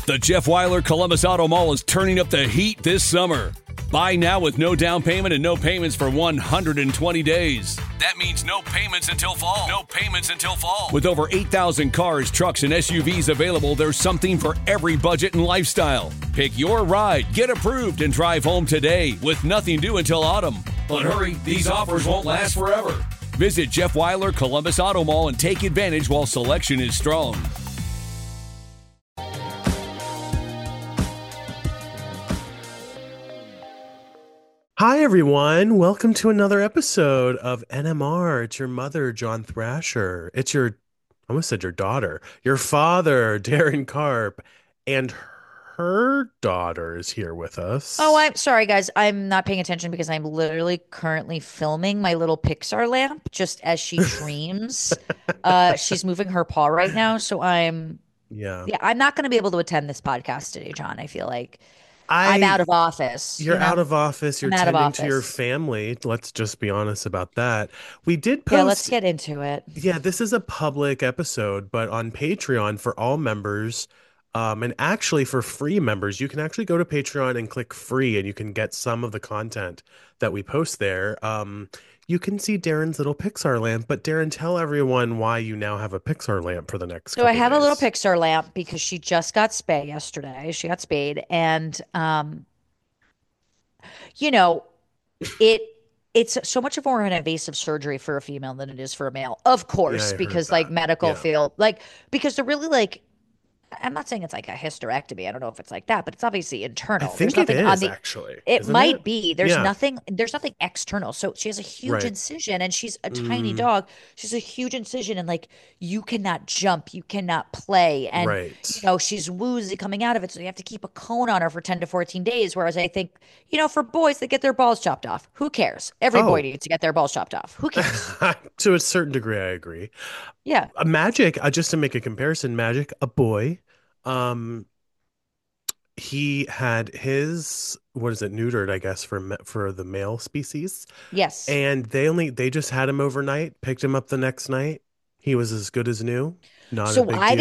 The Jeff Weiler Columbus Auto Mall is turning up the heat this summer. Buy now with no down payment and no payments for 120 days. That means no payments until fall. No payments until fall. With over 8,000 cars, trucks, and SUVs available, there's something for every budget and lifestyle. Pick your ride, get approved, and drive home today with nothing due until autumn. But hurry, these offers won't last forever. Visit Jeff Weiler Columbus Auto Mall and take advantage while selection is strong. Hi, everyone. Welcome to another episode of NMR. It's your mother, John Thrasher. It's I almost said your daughter, your father, Darren Karp, and her daughter is here with us. Oh, I'm sorry, guys. I'm not paying attention because I'm literally currently filming my little Pixar lamp just as she dreams. She's moving her paw right now, so I'm not going to be able to attend this podcast today, John. I feel like I'm out of office. You're out of office. You're tending to your family. Let's just be honest about that. We did post. Yeah, let's get into it. Yeah, this is a public episode, but on Patreon for all members, and actually for free members, you can actually go to Patreon and click free, and you can get some of the content that we post there. You can see Darren's little Pixar lamp, but Darren, tell everyone why you now have a Pixar lamp for the next couple I have days. a little Pixar lamp because she just got spayed yesterday. She got spayed, and it's so much more of an invasive surgery for a female than it is for a male, of course, because like medical field, because they're really like. I'm not saying it's like a hysterectomy. I don't know if it's like that, but it's obviously internal. I think it is actually. It might be. There's nothing external. So she has a huge incision and she's a tiny dog. She's a huge incision and like you cannot jump, you cannot play. And she's woozy coming out of it. So you have to keep a cone on her for 10 to 14 days. Whereas I think, for boys that get their balls chopped off, who cares? Every boy needs to get their balls chopped off. Who cares? To a certain degree, I agree. Yeah. Magic, just to make a comparison, Magic, a boy, he had his, neutered, I guess, for the male species. Yes. And they just had him overnight, picked him up the next night. He was as good as new. Not a big deal.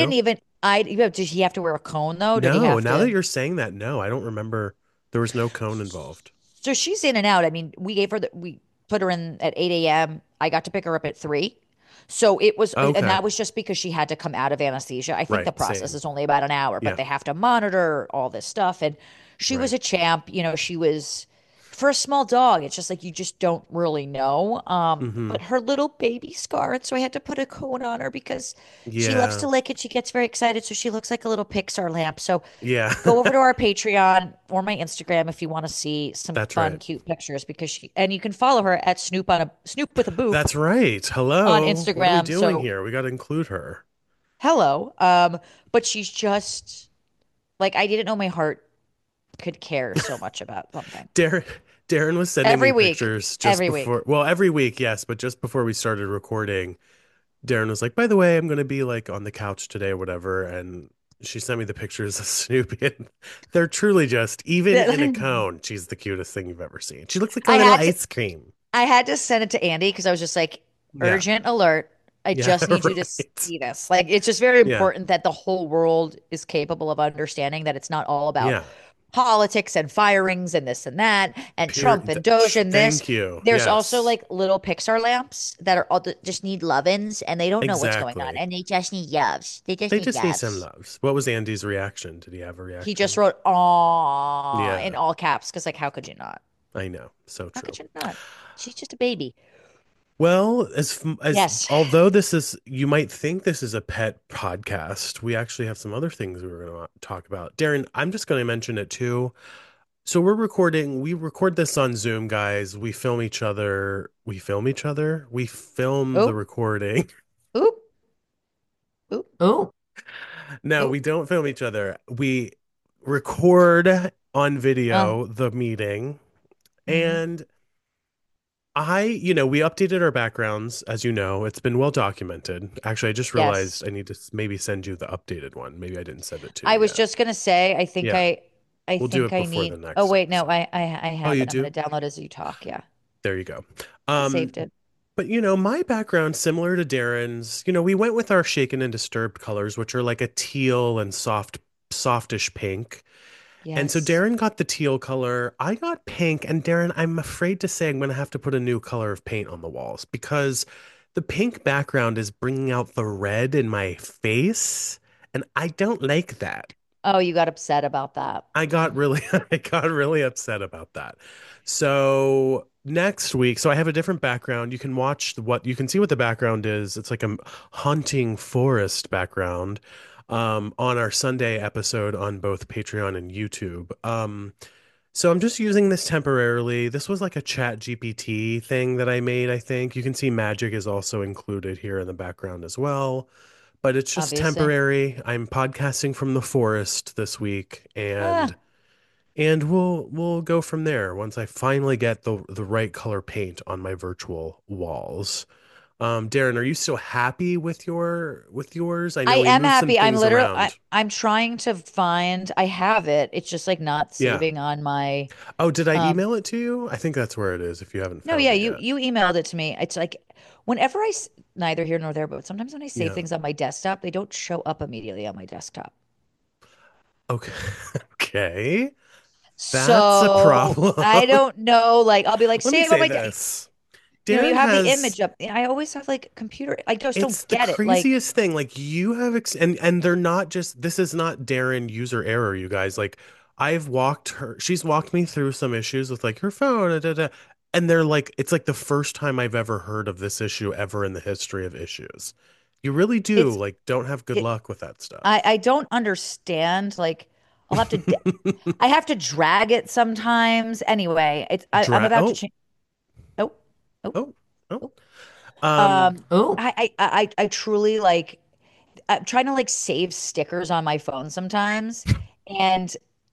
Did he have to wear a cone though? No, now that you're saying that, no, I don't remember. There was no cone involved. So she's in and out. I mean, we put her in at 8 a.m. I got to pick her up at 3. So it was, and that was just because she had to come out of anesthesia. I think the process is only about an hour, but they have to monitor all this stuff. And she was a champ. She was, for a small dog, it's just like you just don't really know. But her little baby scarred, so I had to put a cone on her because she loves to lick it. She gets very excited, so she looks like a little Pixar lamp. So go over to our Patreon or my Instagram if you want to see some fun, cute pictures because and you can follow her at Snoop with a Boop. That's right. Hello on Instagram. What are we doing here? We got to include her. Hello. But she's just like I didn't know my heart could care so much about something. Darren was sending me pictures just before. Well, every week, yes, but just before we started recording, Darren was like, "By the way, I'm going to be like on the couch today or whatever," and she sent me the pictures of Snoopy, and they're truly just even in a cone. She's the cutest thing you've ever seen. She looks like a little ice cream. I had to send it to Andy because I was just like, "Urgent alert! I just need you to see this." Like, it's just very important that the whole world is capable of understanding that it's not all about. Politics and firings and this and that and Trump and Doge and this. Thank you. There's also like little Pixar lamps that are all just need love-ins and they don't know what's going on and they just need loves. They just need some loves. What was Andy's reaction? Did he have a reaction? He just wrote "Aw" in all caps because like how could you not? I know, so true. How could you not? She's just a baby. Well, although you might think this is a pet podcast, we actually have some other things we were going to talk about. Darren, I'm just going to mention it too. So we record this on Zoom, guys. We film each other. We film the recording. Oop. No, we don't film each other. We record on video the meeting and we updated our backgrounds, as you know. It's been well documented. Actually, I just realized I need to maybe send you the updated one. Maybe I didn't send it to you. I was just gonna say, I think we'll do it before the next. Oh wait, no, I have it. Do? I'm gonna download as you talk. Yeah. There you go. Saved it. But my background similar to Darren's. We went with our shaken and disturbed colors, which are like a teal and soft softish pink. And so Yes. Darren got the teal color. I got pink. And Darren, I'm afraid to say I'm going to have to put a new color of paint on the walls because the pink background is bringing out the red in my face. And I don't like that. Oh, you got upset about that. I got really, I got really upset about that. So next week, so I have a different background. You can watch what you can see what the background is. It's like a hunting forest background on our Sunday episode on both Patreon and YouTube. So I'm just using this temporarily. This was like a Chat GPT thing that I made, I think. You can see magic is also included here in the background as well, but it's just Obviously. temporary. I'm podcasting from the forest this week Ah, and we'll go from there once I finally get the right color paint on my virtual walls. Darren, are you still happy with yours? I I know we am moved some happy. things I, around. I'm trying to find, I have it. It's just like not Yeah. saving on my, Oh, did I um, email it to you? I think that's where it is if you haven't no, found yeah, it yet. you emailed it to me. It's like whenever neither here nor there, but sometimes when I save Yeah. things on my desktop, they don't show up immediately on my desktop. Okay. Okay. That's a So problem. I don't know. Like I'll be like, Let me save on say my, this. you Darren have the has image up. I always have like computer. I just don't It's the get it. Like, craziest thing. Like you have and they're not just this is not Darren user error, you guys. Like she's walked me through some issues with like her phone, and they're like it's like the first time I've ever heard of this issue ever in the history of issues. You really do it's like don't have good it. luck with that stuff. I don't understand. Like, I'll have to. I have to drag it sometimes. Anyway, I'm Dra about to oh, change. Oh, oh, oh, oh. oh. Um, Um, I truly like. I'm trying to like save stickers on my phone sometimes, and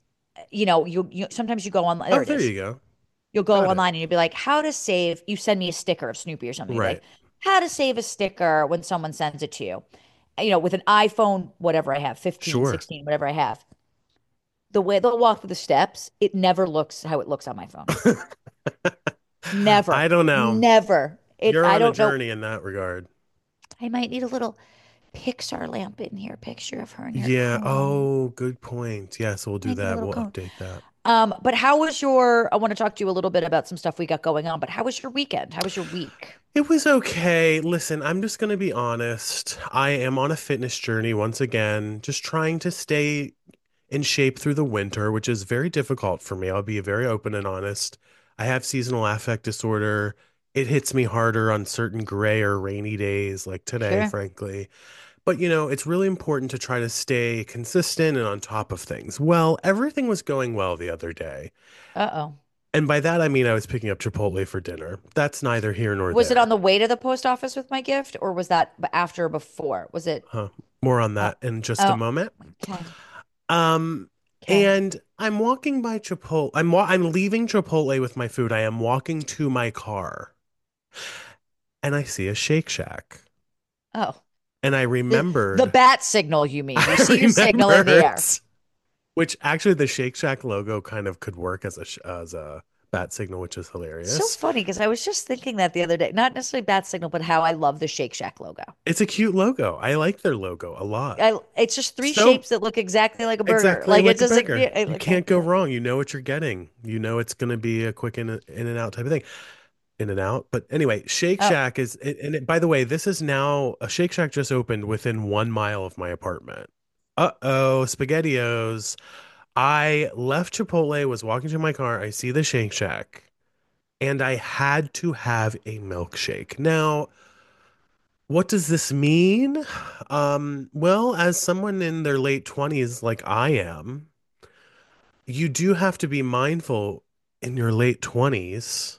you sometimes you go on. There oh, it there is. you go. You'll go Got it. online and you'll be like, how to save. You send me a sticker of Snoopy or something. You'll be like, Right. how to save a sticker when someone sends it to you. With an iPhone, whatever I have, 15, Sure. 16, whatever I have. The way they'll walk through the steps, it never looks how it looks on my phone. Never. I don't know. Never. You're I on a don't know. journey in that regard. I might need a little Pixar lamp in here, picture of her in her Yeah. cone. Oh, good point. Yes, we'll do Might need a that. little We'll cone. update that. But how was I want to talk to you a little bit about some stuff we got going on, but how was your weekend? How was your week? It was okay. Listen, I'm just going to be honest. I am on a fitness journey once again, just trying to stay in shape through the winter, which is very difficult for me. I'll be very open and honest. I have seasonal affect disorder. It hits me harder on certain gray or rainy days like today, Sure. frankly. But it's really important to try to stay consistent and on top of things. Well, everything was going well the other day. Uh-oh. And by that, I mean I was picking up Chipotle for dinner. That's neither here nor Was it on there. the way to the post office with my gift, or was that after or before? Was it? Huh. More on Uh, that in just a oh, moment. okay. Um, Okay. and I'm walking by Chipotle. I'm leaving Chipotle with my food. I am walking to my car, and I see a Shake Shack. Oh, And I the remembered, bat signal, you mean? You I see your signal in the remembered, air. which actually the Shake Shack logo kind of could work as a bat signal, which is So hilarious. funny because I was just thinking that the other day. Not necessarily bat signal, but how I love the Shake Shack logo. It's a cute logo. I like their logo a lot. It's just three So shapes that look exactly like a burger. exactly Like it like a doesn't. burger. Yeah, You okay. can't go wrong. You know what you're getting. You know it's going to be a quick in and out type of thing. In and out. But anyway, Shake Oh, Shack by the way, this is now a Shake Shack just opened within 1 mile of my apartment. Uh-oh, SpaghettiOs. I left Chipotle, was walking to my car. I see the Shake Shack, and I had to have a milkshake. Now, what does this mean? Well, as someone in their late 20s like I am, you do have to be mindful in your late 20s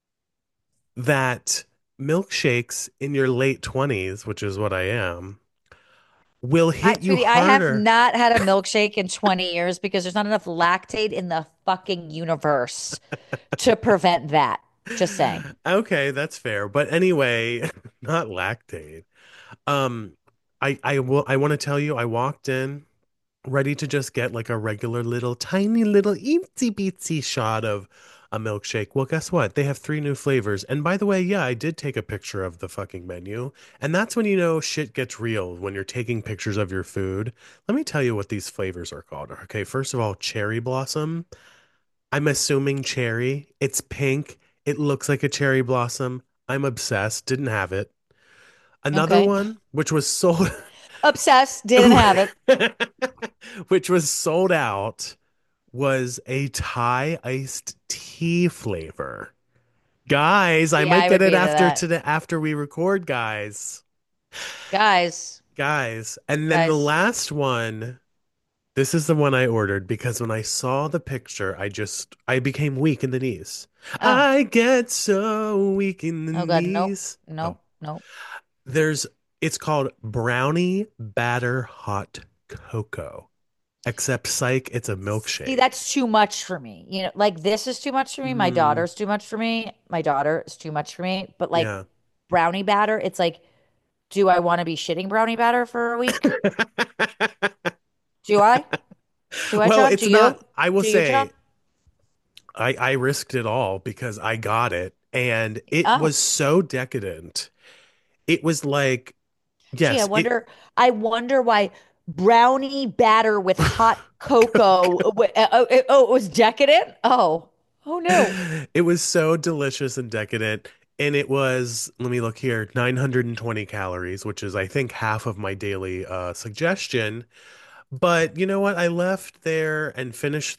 that milkshakes in your late 20s, which is what I am, will hit you sweetie, I have harder. not had a milkshake in 20 years because there's not enough lactate in the fucking universe to prevent that. Just saying. Okay, that's fair. But anyway, not lactate. Um, I want to tell you, I walked in ready to just get like a regular little tiny little itsy bitsy shot of a milkshake. Well, guess what? They have 3 new flavors. And by the way, yeah, I did take a picture of the fucking menu. And that's when you know shit gets real when you're taking pictures of your food. Let me tell you what these flavors are called. Okay, first of all, cherry blossom. I'm assuming cherry. It's pink. It looks like a cherry blossom. I'm obsessed. Didn't have it. Another Okay. one, which was sold Obsessed, didn't have it. which was sold out, was a Thai iced tea flavor. Guys, I Yeah, might I get would it be into after that. today after we record, guys. Guys, Guys. And then the guys. last one, this is the one I ordered because when I saw the picture, I became weak in the knees. Oh, I get so weak in the oh God, nope, knees. Oh, nope, nope. there's it's called brownie batter hot cocoa. Except psych, it's a See, milkshake. that's too much for me. Like this is too much for me. My Mm, daughter's too much for me. My daughter is too much for me. But like yeah. brownie batter, it's like, do I want to be shitting brownie batter for a week? Do I? Do I, Well, John? it's Do you? not, I will Do you, John? say, I risked it all because I got it and it Oh, was so decadent. It was like, gee, yes, it I wonder why brownie batter with hot cocoa. Oh, it was decadent? Oh, oh no. it was so delicious and decadent. And it was, let me look here, 920 calories, which is I think half of my daily suggestion. But you know what? I left there and finished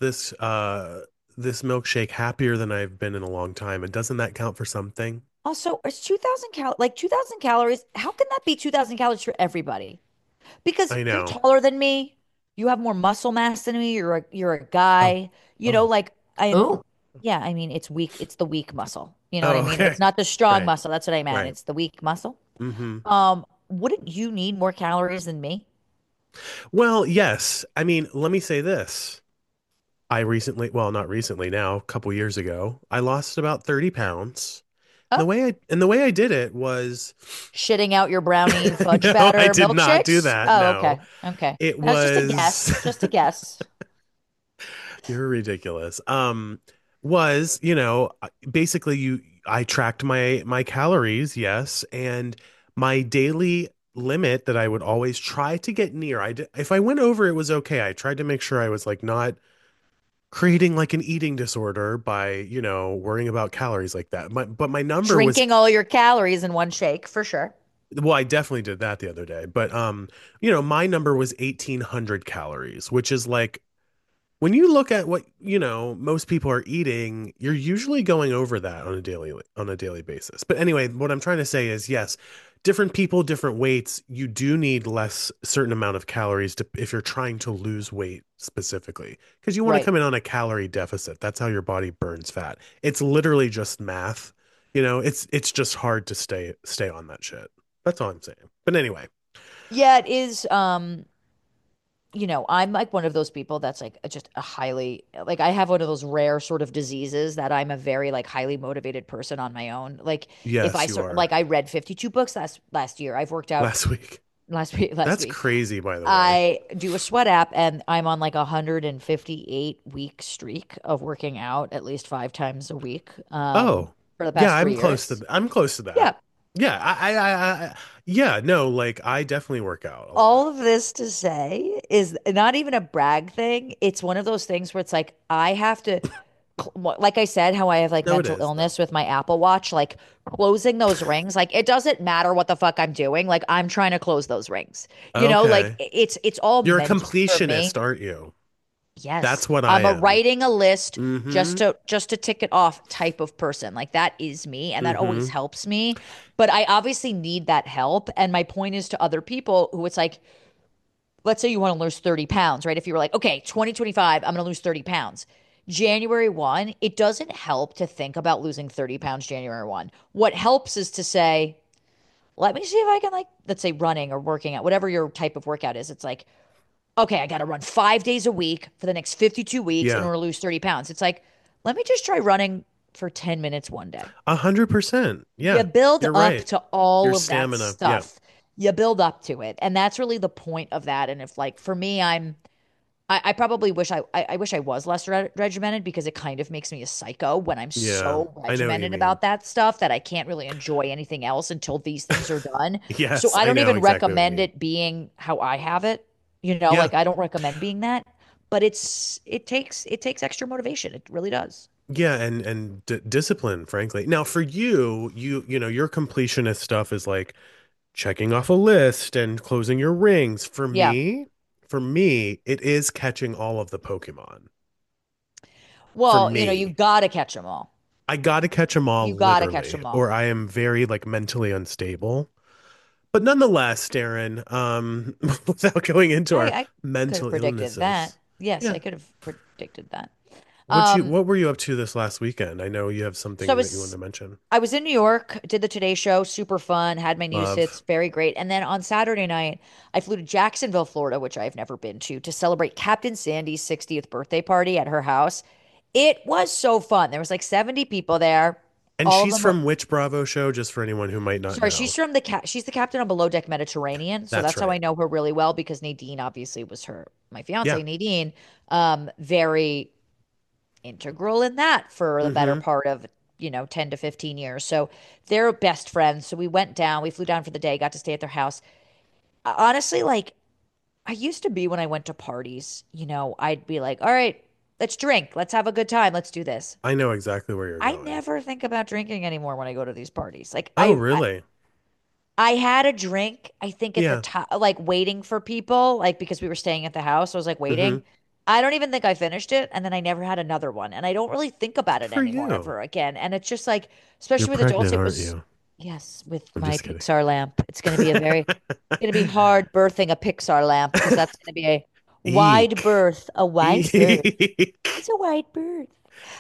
this milkshake happier than I've been in a long time. And doesn't that count for something? Also, it's 2,000 calories. How can that be 2,000 calories for everybody? Because I you're know. taller than me. You have more muscle mass than me. You're a Oh, guy. oh, Like I Oh, yeah, I mean it's weak. It's the weak muscle. You know what I oh, mean? okay. It's not the strong Right, muscle. That's what I meant. right. It's the weak muscle. Hmm. Wouldn't you need more calories than me? Well, yes. I mean, let me say this. I recently, well, not recently now, a couple years ago, I lost about 30 pounds. And Oh, the way I did it was shitting out your brownie fudge no, I batter did not do milkshakes? that. Oh, No. okay. Okay. It That was just a was guess. Just a guess. you're ridiculous. Was, basically I tracked my calories, yes, and my daily limit that I would always try to get near. If I went over it was okay. I tried to make sure I was like not creating like an eating disorder by, worrying about calories like that. But my number was Drinking all your calories in one shake for sure. well, I definitely did that the other day. But my number was 1800 calories, which is like when you look at what, most people are eating, you're usually going over that on a daily basis. But anyway, what I'm trying to say is yes, different people, different weights, you do need less certain amount of calories to if you're trying to lose weight specifically, because you want to Right. come in on a calorie deficit. That's how your body burns fat. It's literally just math. It's just hard to stay on that shit. That's all I'm saying. But anyway, Yeah, it is. I'm like one of those people that's like just a highly like I have one of those rare sort of diseases that I'm a very like highly motivated person on my own. Like if I yes, you sort are. like I read 52 books last year. I've worked out Last week. last That's week. crazy, by the way. I do a sweat app and I'm on like a 158-week streak of working out at least 5 times a week Oh, for the yeah, past 3 years. I'm close to that. Yeah. Yeah, yeah, no, like I definitely work out a lot. All of this to say is not even a brag thing. It's one of those things where it's like I have to like I said, how I have like No, it mental is though. illness with my Apple Watch, like closing those rings, like it doesn't matter what the fuck I'm doing. Like I'm trying to close those rings. Like Okay. it's all You're a mental for completionist, me. aren't you? Yes. That's what I I'm a am. writing a list Mm-hmm. just to tick it off type of person. Like that is me and that always Mm-hmm. helps me. But I obviously need that help. And my point is to other people who it's like, let's say you want to lose 30 pounds, right? If you were like, okay, 2025, I'm going to lose 30 pounds. January 1, it doesn't help to think about losing 30 pounds January 1. What helps is to say, let me see if I can, like, let's say running or working out, whatever your type of workout is. It's like, okay, I got to run 5 days a week for the next 52 weeks in Yeah. order to lose 30 pounds. It's like, let me just try running for 10 minutes one day. 100%. You Yeah, build you're up right. to Your all of that stamina. Yeah. stuff. You build up to it. And that's really the point of that. And if, like, for me, I'm I probably wish I wish I was less regimented because it kind of makes me a psycho when I'm Yeah, so I know what you regimented mean. about that stuff that I can't really enjoy anything else until these things are done. So Yes, I I don't know even exactly what you recommend mean. it being how I have it. You know, Yeah. like I don't recommend being that, but it takes extra motivation. It really does. Yeah, and d discipline, frankly. Now, for you, your completionist stuff is like checking off a list and closing your rings. Yeah. For me, it is catching all of the Pokemon. For Well, you me, gotta catch them all. I got to catch them all You gotta catch literally, them all. or I am very like mentally unstable. But nonetheless, Darren, without going into our I could have mental predicted that. illnesses, Yes, yeah, I could have predicted that. Um, what were you up to this last weekend? I know you have so something that you wanted to mention. I was in New York, did the Today Show, super fun, had my news hits, Love. very great. And then on Saturday night, I flew to Jacksonville, Florida, which I've never been to celebrate Captain Sandy's 60th birthday party at her house. It was so fun. There was like 70 people there. And All of she's them were, from which Bravo show, just for anyone who might not sorry, know. she's the captain on Below Deck Mediterranean. So That's that's how I right. know her really well because Nadine obviously was my Yeah. fiance, Nadine, very integral in that for the better Mm-hmm. part of 10 to 15 years. So they're best friends. So we flew down for the day, got to stay at their house. Honestly, like I used to be when I went to parties, I'd be like, all right, let's drink, let's have a good time, let's do this. I know exactly where you're I going. never think about drinking anymore when I go to these parties. Like Oh, I really? I had a drink, I think at the Yeah. top, like waiting for people, like because we were staying at the house. So I was like Mm-hmm. waiting. I don't even think I finished it. And then I never had another one. And I don't really think about Good it for anymore you. ever again. And it's just like, You're especially with adults, pregnant, it aren't was, you? yes, with I'm my just kidding. Pixar lamp. It's going to be it's going to be hard birthing a Pixar lamp because that's going to be a wide Eek. birth, a wide birth. Eek. It's a wide birth.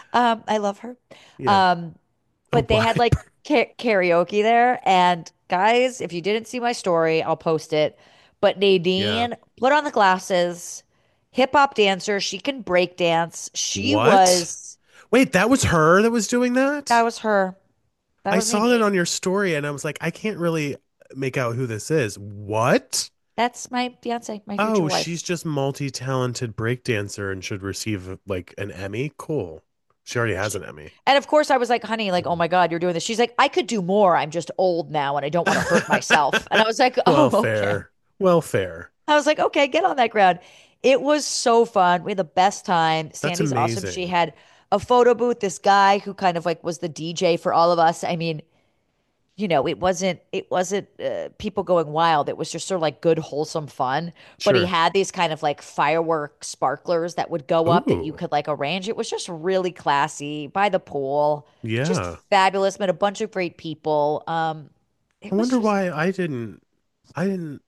I love her. Yeah. Um, A but they had wide like karaoke there. And guys, if you didn't see my story, I'll post it. But Yeah. Nadine put on the glasses, hip hop dancer. She can break dance. What? Wait, that was her that was doing That that? was her. That I was saw that Nadine. on your story and I was like, I can't really make out who this is. What? That's my fiance, my future Oh, wife. she's just multi-talented breakdancer and should receive like an Emmy. Cool. She already has She, an Emmy. and of course, I was like, honey, like, oh my God, you're doing this. She's like, I could do more. I'm just old now and I don't want to hurt myself. And I was like, oh, Well, okay. fair. Well, fair. I was like, okay, get on that ground. It was so fun. We had the best time. That's Sandy's awesome. She amazing. had a photo booth, this guy who kind of like was the DJ for all of us. I mean, it wasn't people going wild. It was just sort of like good, wholesome fun. But he Sure. had these kind of like firework sparklers that would go up that you Ooh. could like arrange. It was just really classy by the pool. Just Yeah. fabulous. Met a bunch of great people. I It was wonder just why I didn't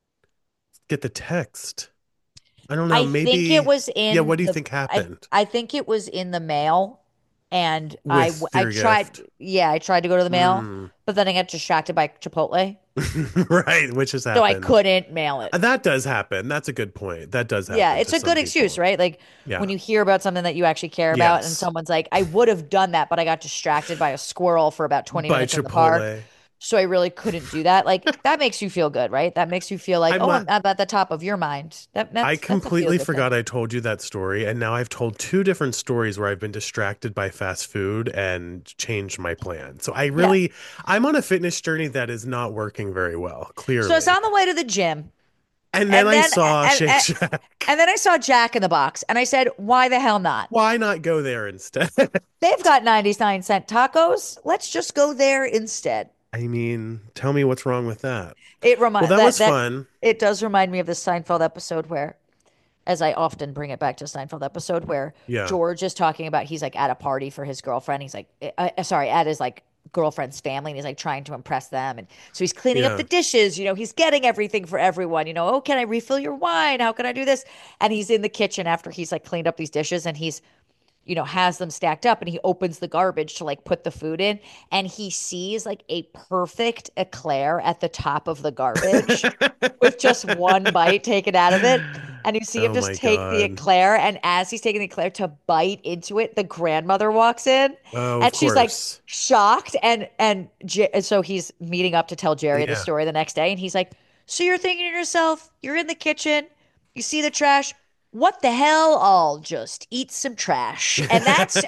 get the text. I don't know. I think it Maybe was yeah, in what do you the think happened I think it was in the mail and with I your tried gift? I tried to go to the mail, Mm. but then I got distracted by Chipotle. Right, which has So I happened. couldn't mail it. That does happen. That's a good point. That does Yeah, happen it's to a some good excuse, people. right? Like when Yeah. you hear about something that you actually care about and Yes. someone's like, I would have done that, but I got distracted by a squirrel for about 20 By minutes in the park. Chipotle. So I really couldn't do that. Like that makes you feel good, right? That makes you feel like, I'm oh, not I'm at the top of your mind. I That's a feel completely good thing. forgot I told you that story, and now I've told two different stories where I've been distracted by fast food and changed my plan. So Yeah. I'm on a fitness journey that is not working very well, So I was clearly. on the way to the gym. And then And I then saw and, Shake and, Shack. and then I saw Jack in the Box and I said, why the hell not? Why not go there instead? They've got 99-cent tacos. Let's just go there instead. I mean, tell me what's wrong with that. It Well, remind that that was that fun. it does remind me of the Seinfeld episode where, as I often bring it back to Seinfeld episode where Yeah. George is talking about he's like at a party for his girlfriend. He's like, sorry, at his like girlfriend's family, and he's like trying to impress them. And so he's cleaning up the Yeah. dishes. He's getting everything for everyone. Oh, can I refill your wine? How can I do this? And he's in the kitchen after he's like cleaned up these dishes, and he's has them stacked up and he opens the garbage to like put the food in and he sees like a perfect eclair at the top of the garbage with just one bite taken out of it. And you see him Oh just my take the God. eclair. And as he's taking the eclair to bite into it, the grandmother walks in Oh, of and she's like course. shocked. And so he's meeting up to tell Jerry the Yeah. story the next day. And he's like, so you're thinking to yourself, you're in the kitchen, you see the trash. what the hell? I'll just eat some trash. And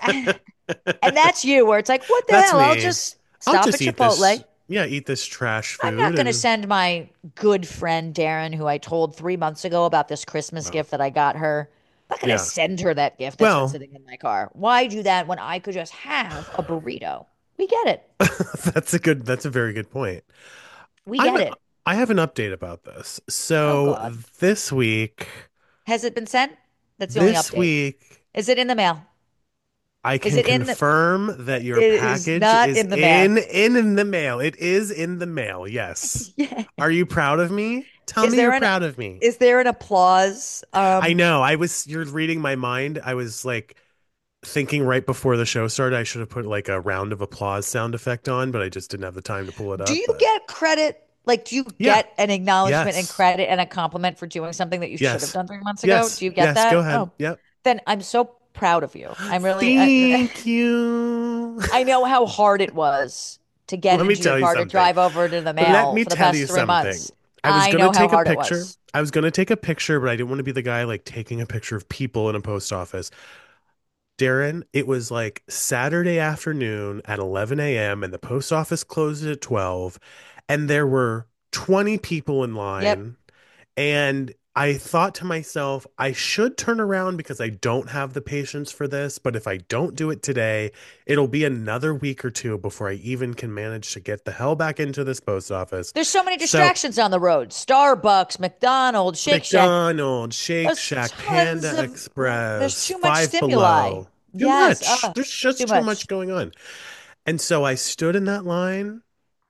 that's you, where it's like, what the That's hell? I'll me. just I'll stop just at eat this. Chipotle. Yeah, eat this trash I'm not food going to and send my good friend Darren, who I told 3 months ago about this Christmas well, gift that I got her. I'm not going to yeah. send her that gift that's been Well, sitting in my car. Why do that when I could just have a burrito? We get it. that's a very good point. We I'm get it. I have an update about this. Oh So God. this week, Has it been sent? That's the only this update. week, Is it in the mail? I Is can it in the confirm that your It is package not is in the mail. in the mail. It is in the mail. Yes. Yeah. Are you proud of me? Tell Is me you're there an proud of me. is there an applause? I know. You're reading my mind. I was like thinking right before the show started, I should have put like a round of applause sound effect on, but I just didn't have the time to pull it Do up. you But get credit? Like, do you yeah. get an acknowledgement and Yes. credit and a compliment for doing something that you should have Yes. done 3 months ago? Yes. Do you get Yes. Go that? ahead. Oh, Yep. then I'm so proud of you. I'm really, Thank you. I know how hard it was to get Let me into your tell you car to something. drive over to the Let mail me for the tell you past three something. months. I know how hard it was. I was going to take a picture, but I didn't want to be the guy like taking a picture of people in a post office. Darren, it was like Saturday afternoon at 11 a.m. and the post office closed at 12, and there were 20 people in Yep. line. And I thought to myself, I should turn around because I don't have the patience for this. But if I don't do it today, it'll be another week or two before I even can manage to get the hell back into this post office. There's so many So, distractions on the road. Starbucks, McDonald's, Shake Shack. McDonald's, Shake There's Shack, tons Panda of, there's Express, too much Five stimuli. Below. Too Yes. much. There's just Too too much much. going on. And so I stood in that line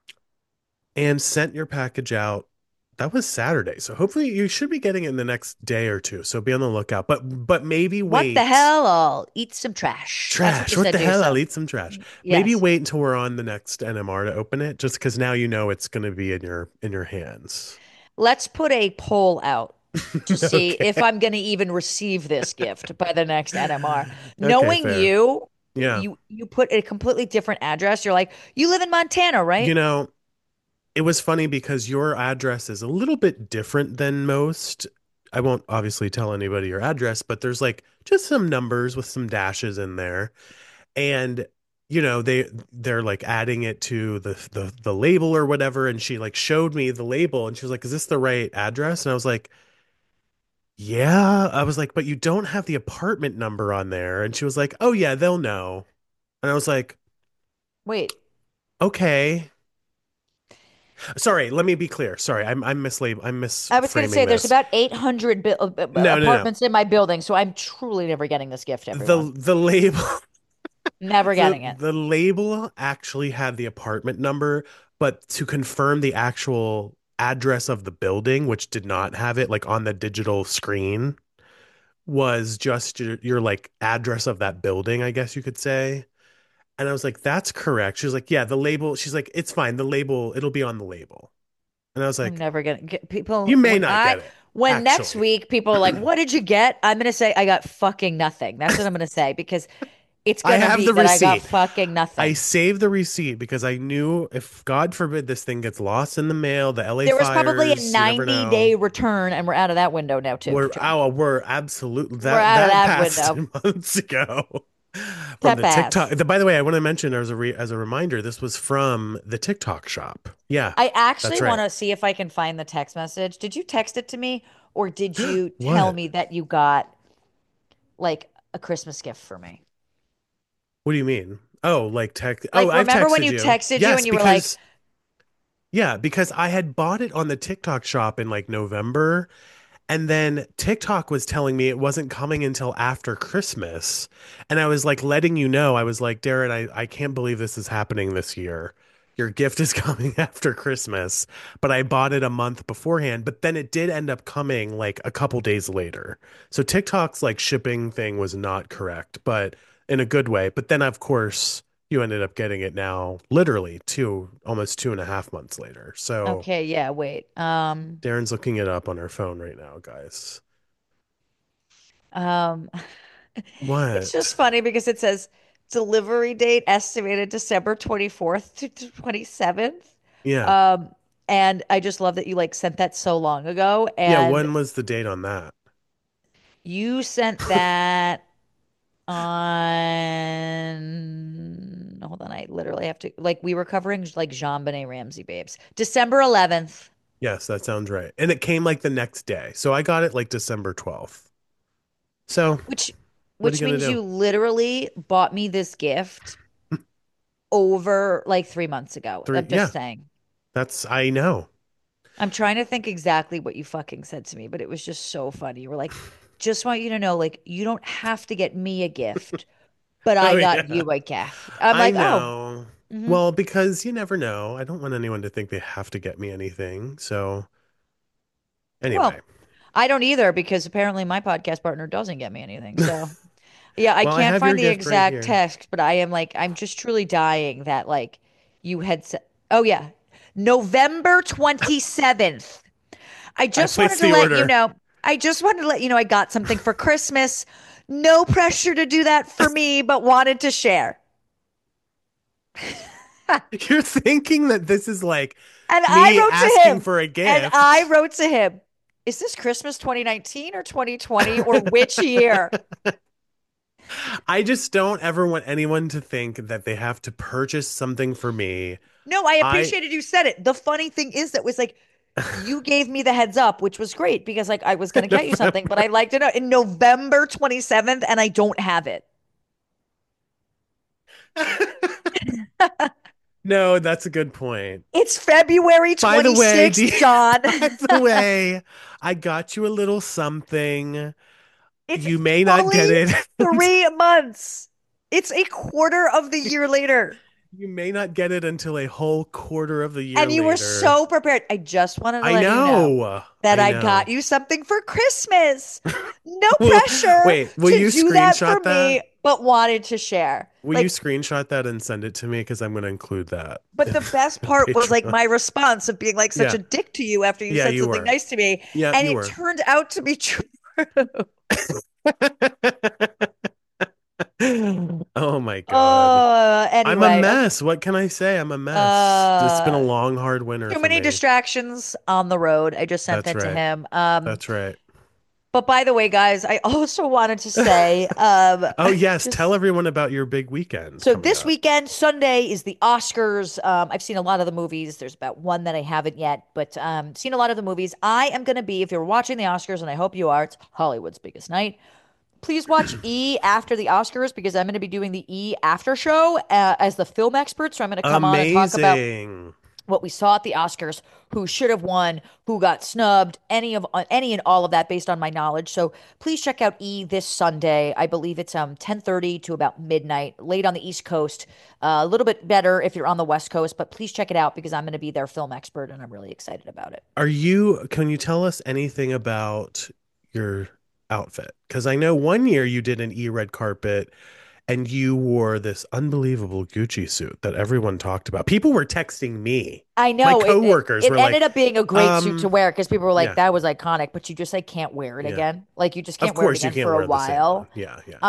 and sent your package out. That was Saturday. So hopefully you should be getting it in the next day or two. So be on the lookout. But maybe What the wait. hell? I'll eat some trash. That's what Trash. you What said the to hell? I'll yourself. eat some trash. Maybe Yes. wait until we're on the next NMR to open it, just because now you know it's going to be in your hands. Let's put a poll out to see if Okay. I'm going to even receive this gift by the next NMR. Okay, Knowing fair. you, Yeah. you put a completely different address. You're like, you live in Montana, You right? know, it was funny because your address is a little bit different than most. I won't obviously tell anybody your address, but there's like just some numbers with some dashes in there. And they're like adding it to the label or whatever, and she like showed me the label and she was like, "Is this the right address?" And I was like, "Yeah." I was like, "But you don't have the apartment number on there." And she was like, "Oh yeah, they'll know." And I was like, Wait, "Okay." Sorry, let me be clear. Sorry, I'm I was going to say misframing there's this. about 800 No, no, no. apartments in my building, so I'm truly never getting this gift, everyone. The label Never getting it. the label actually had the apartment number, but to confirm the actual address of the building, which did not have it like on the digital screen, was just your like address of that building, I guess you could say. And I was like, "That's correct." She was like, "Yeah, the label." She's like, "It's fine. The label, it'll be on the label." And I was I'm like, never gonna get "You people may not get it, when next actually." week people are like, "What did you get?" I'm gonna say I got fucking nothing. That's what I'm gonna say because it's I gonna have be the that I got receipt. fucking I nothing. saved the receipt because I knew if God forbid this thing gets lost in the mail, the LA There was probably a fires, you never 90-day know. return, and we're out of that window now too, John. We're absolutely We're that out of that that passed window. months ago from That the TikTok. pass. By the way, I want to mention as a reminder, this was from the TikTok shop. Yeah, I actually that's want right. to see if I can find the text message. Did you text it to me, or did you tell What? me that you got like a Christmas gift for me? What do you mean? Oh, like text. Oh, Like, I've remember when texted you you. texted you and Yes, you were like, because yeah, because I had bought it on the TikTok shop in like November. And then TikTok was telling me it wasn't coming until after Christmas. And I was like letting you know, I was like, Darren, I can't believe this is happening this year. Your gift is coming after Christmas. But I bought it a month beforehand. But then it did end up coming like a couple days later. So TikTok's like shipping thing was not correct, but in a good way. But then, of course, you ended up getting it now literally almost 2.5 months later. So okay, yeah, wait. Darren's looking it up on her phone right now, guys. Um, it's just What? funny because it says delivery date estimated December 24th to 27th. Yeah. Um, and I just love that you like sent that so long ago. Yeah. And When was the date on that? You sent that on, hold on, I literally have to, like, we were covering like JonBenet Ramsey babes. December 11th. Yes, that sounds right. And it came like the next day. So I got it like December 12th. So Which what are you which gonna means do? you literally bought me this gift over like 3 months ago. Three, I'm yeah, just saying. I know. I'm trying to think exactly what you fucking said to me, but it was just so funny. You were like, just want you to know, like, you don't have to get me a gift, but Oh I got yeah. you a gift. I'm I like, oh, know. hmm. Well, because you never know. I don't want anyone to think they have to get me anything. So anyway. Well, I don't either because apparently my podcast partner doesn't get me anything. So yeah, I Well, I can't have your find the gift right exact here. text, but I am like, I'm just truly dying that like you had said, oh yeah, November 27th. I I just wanted placed to the let you order. know. I just wanted to let you know I got something for Christmas. No pressure to do that for me, but wanted to share. You're thinking that this is like And I me wrote to asking him, for a and I gift. wrote to him, is this Christmas 2019 or 2020 or which year? I just don't ever want anyone to think that they have to purchase something for me. No, I I appreciated you said it. The funny thing is that was like, you gave me the heads up, which was great because like I was going to get you something, but November. I liked it in November 27th and I don't have it. No, that's a good point. It's February By the way, 26th, John. by the way, I got you a little something. It's You may not get fully it. 3 months. It's a quarter of the year later. You may not get it until a whole quarter of the year And you were later. so prepared. I just wanted to I let you know know. that I I got know. you something for Christmas. No Well, pressure wait, will to you do that for screenshot that? me, but wanted to share. Will you Like, screenshot that and send it to me? Because I'm going to include that but in the best the part was like Patreon. my response of being like such Yeah. a dick to you after you Yeah, said you something were. nice to me. Yeah, And you it were. turned out to be true. Oh my God. I'm a Anyway, okay. mess. What can I say? I'm a mess. It's been a Uh, long, hard winter Too for many me. distractions on the road. I just sent That's that to right. him. That's right. But by the way, guys, I also wanted to say, Oh, yes. Tell just everyone about your big weekend so coming this up. weekend, Sunday is the Oscars. I've seen a lot of the movies. There's about one that I haven't yet, but seen a lot of the movies. I am going to be, if you're watching the Oscars, and I hope you are, it's Hollywood's biggest night. Please watch E after the Oscars because I'm going to be doing the E after show as the film expert. So I'm going to come on and talk about Amazing. what we saw at the Oscars, who should have won, who got snubbed, any and all of that based on my knowledge. So please check out E this Sunday. I believe it's 10:30 to about midnight, late on the East Coast. A little bit better if you're on the West Coast, but please check it out because I'm going to be their film expert and I'm really excited about it. Can you tell us anything about your outfit? Because I know one year you did an red carpet and you wore this unbelievable Gucci suit that everyone talked about. People were texting me. I My know coworkers it were ended like, up being a great suit to wear because people were like, yeah, "That was iconic," but you just like can't wear it yeah. again. Like you just Of can't wear it course you again can't for a wear the same one. while. Yeah, yeah.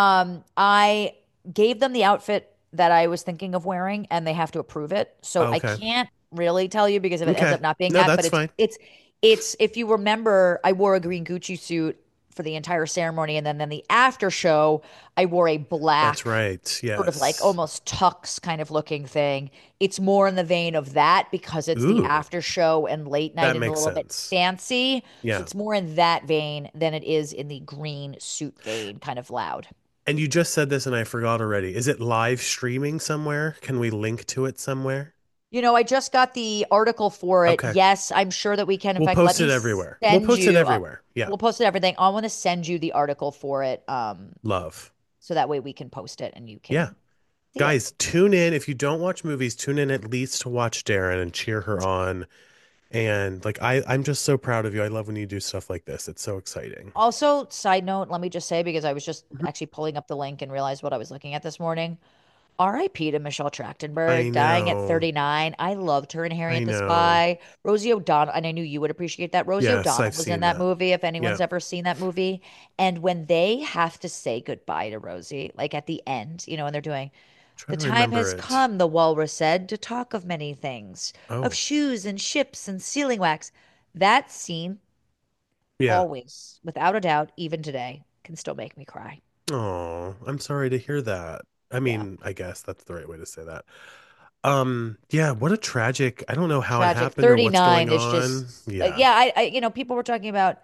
I gave them the outfit that I was thinking of wearing, and they have to approve it. So I Okay. can't really tell you because if it ends Okay. up not being No, that, but that's fine. it's if you remember, I wore a green Gucci suit for the entire ceremony, and then the after show, I wore a That's black right. sort of like Yes. almost tux kind of looking thing. It's more in the vein of that because it's the Ooh, after show and late night that and a makes little bit sense. fancy. So Yeah. it's more in that vein than it is in the green suit vein, kind of loud. And you just said this and I forgot already. Is it live streaming somewhere? Can we link to it somewhere? I just got the article for it. Okay. Yes, I'm sure that we can. In We'll fact, let post me it everywhere. We'll send post it you. everywhere. Yeah. We'll post it everything. I want to send you the article for it, Love. so that way we can post it and you Yeah. can see it. Guys, tune in. If you don't watch movies, tune in at least to watch Darren and cheer her on. And like I'm just so proud of you. I love when you do stuff like this. It's so exciting. Also, side note, let me just say because I was just Mhm. actually pulling up the link and realized what I was looking at this morning. RIP to Michelle I Trachtenberg, dying at know. 39. I loved her in I Harriet the know. Spy. Rosie O'Donnell, and I knew you would appreciate that. Rosie Yes, O'Donnell I've was in seen that that. movie, if Yeah. anyone's ever seen that movie. And when they have to say goodbye to Rosie, like at the end, and they're doing, Trying the to time remember has it. come, the walrus said, to talk of many things, of Oh, shoes and ships and sealing wax. That scene, yeah. always, without a doubt, even today, can still make me cry. Oh, I'm sorry to hear that. I mean, I guess that's the right way to say that. Yeah, what a tragic, I don't know how it happened or what's going on. Just, people were talking about,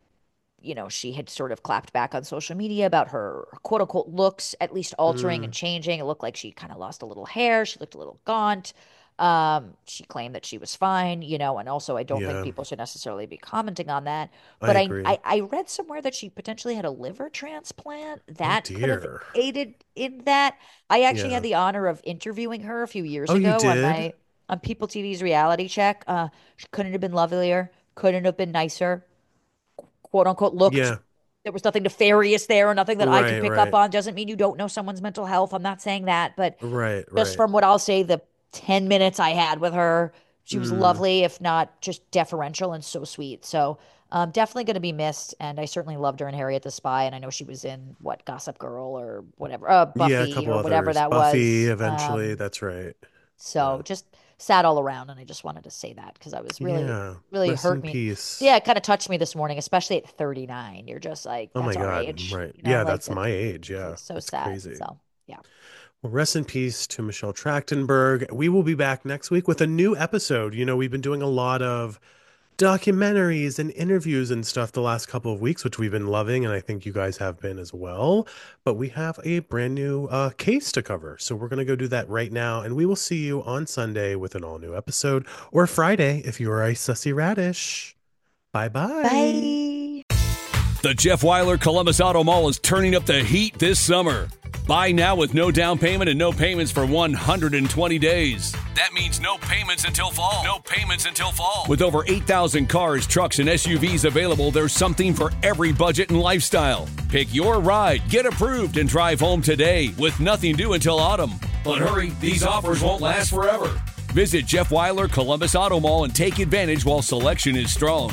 she had sort of clapped back on social media about her quote unquote looks, at least altering and changing. It looked like she kind of lost a little hair. She looked a little gaunt. She claimed that she was fine, and also I don't think people should necessarily be commenting on that. But I read somewhere that she potentially had a liver transplant that could have aided in that. I actually had the honor of interviewing her a few years ago on People TV's Reality Check. She couldn't have been lovelier, couldn't have been nicer, quote unquote looked. Yeah. There was nothing nefarious there or nothing that I could pick up on. Doesn't mean you don't know someone's mental health. I'm not saying that, but just from what I'll say, the 10 minutes I had with her, she was lovely, if not just deferential and so sweet. So definitely going to be missed. And I certainly loved her in Harriet the Spy. And I know she was in Gossip Girl or whatever, Buffy or whatever that was. Buffy eventually, that's right. So just sad all around. And I just wanted to say that because I was really hurt me. Peace. Yeah, it kind of touched me this morning, especially at 39. You're just like, that's oh my God, age. Right. Yeah, that's my age. Yeah. So sad. Crazy. So, yeah. Well, rest in peace to Michelle Trachtenberg. We will be back next week with a new episode. We've been doing a lot of documentaries and interviews and stuff the last couple of weeks, which we've been loving, and I think you guys have been as well. But we have a brand new case to cover. So we're going to go do that right now, and we will see you on Sunday with an all-new episode, or Friday if you are a sussy radish. Bye-bye. Bye. The Jeff Weiler Columbus Auto Mall is turning up the heat this summer. Buy now with no down payment and no payments for 120 days. That means no payments until fall. No payments until fall. With over 8,000 cars, trucks, and SUVs available, there's something for every budget and lifestyle. Pick your ride, get approved, and drive home today with nothing due until autumn. But hurry, these offers won't last forever. Visit Jeff Weiler Columbus Auto Mall and take advantage while selection is strong.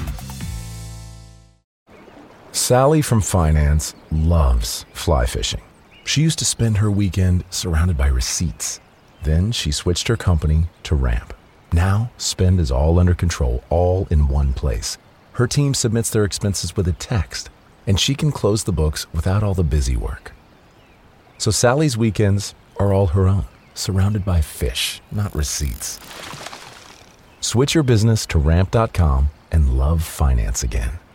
Sally from finance loves fly fishing. She used to spend her weekend surrounded by receipts. Then she switched her company to Ramp. Now, spend is all under control, all in one place. Her team submits their expenses with a text, and she can close the books without all the busy work. So Sally's weekends are all her own, surrounded by fish, not receipts. Switch your business to Ramp.com and love finance again.